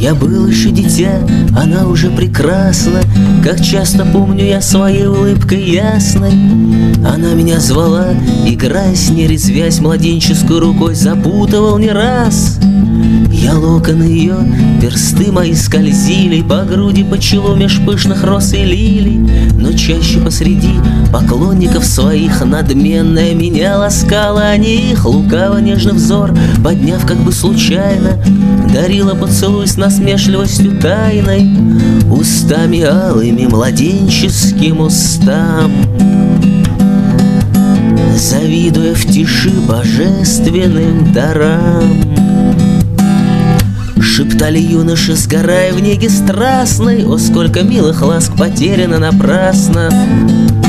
Я был еще дитя, она уже прекрасна, как часто помню я своей улыбкой ясной. Она меня звала, играя с ней, резвясь младенческой рукой, запутывал не раз. Я локоны ее, персты мои скользили по груди, по челу меж пышных роз и лилий. Но чаще посреди поклонников своих надменная меня ласкала, а не их. Лукаво нежный взор, подняв как бы случайно, дарила поцелуй с насмешливостью тайной, устами алыми младенческим устам, завидуя в тиши божественным дарам. Шептали юноши, сгорая в неге страстной: о, сколько милых ласк потеряно напрасно!